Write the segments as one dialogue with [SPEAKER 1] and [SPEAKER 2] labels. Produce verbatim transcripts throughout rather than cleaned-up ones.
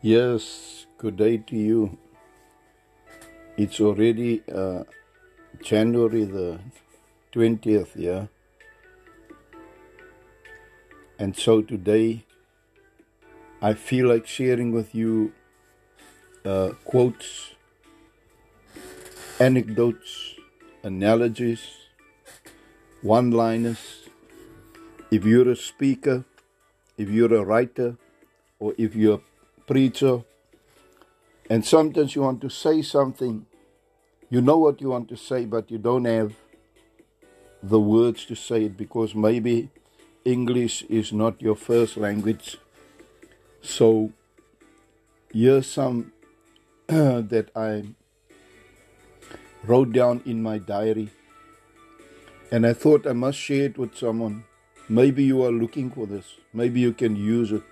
[SPEAKER 1] Yes, good day to you. It's already uh, January the twentieth, yeah? And so today I feel like sharing with you uh, quotes, anecdotes, analogies, one-liners. If you're a speaker, if you're a writer, or if you're a preacher, and sometimes you want to say something, you know what you want to say, but you don't have the words to say it because maybe English is not your first language. So here's some that I wrote down in my diary, and I thought I must share it with someone. Maybe you are looking for this. Maybe you can use it.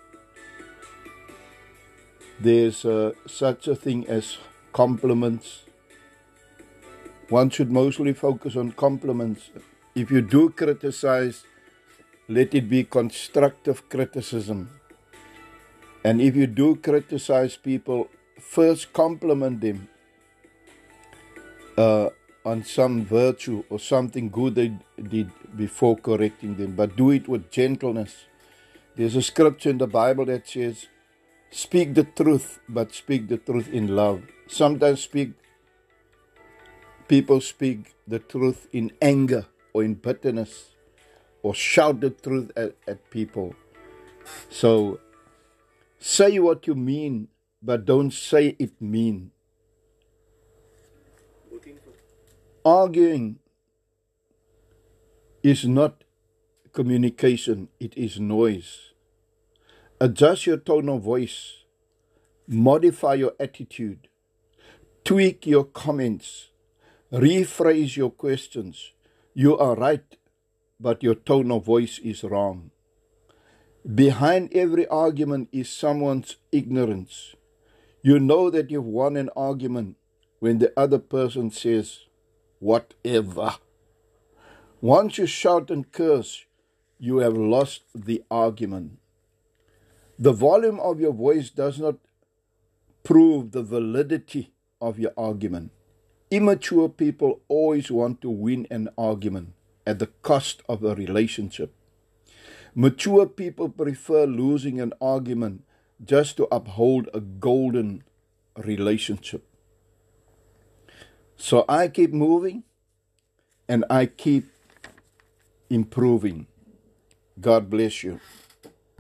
[SPEAKER 1] There's uh, such a thing as compliments. One should mostly focus on compliments. If you do criticize, let it be constructive criticism. And if you do criticize people, first compliment them uh, on some virtue or something good they did before correcting them. But do it with gentleness. There's a scripture in the Bible that says, speak the truth, but speak the truth in love. Sometimes speak, people speak the truth in anger or in bitterness, or shout the truth at, at people. So say what you mean, but don't say it mean. Arguing is not communication, it is noise. Adjust your tone of voice, modify your attitude, tweak your comments, rephrase your questions. You are right, but your tone of voice is wrong. Behind every argument is someone's ignorance. You know that you've won an argument when the other person says, whatever. Once you shout and curse, you have lost the argument. The volume of your voice does not prove the validity of your argument. Immature people always want to win an argument at the cost of a relationship. Mature people prefer losing an argument just to uphold a golden relationship. So I keep moving and I keep improving. God bless you.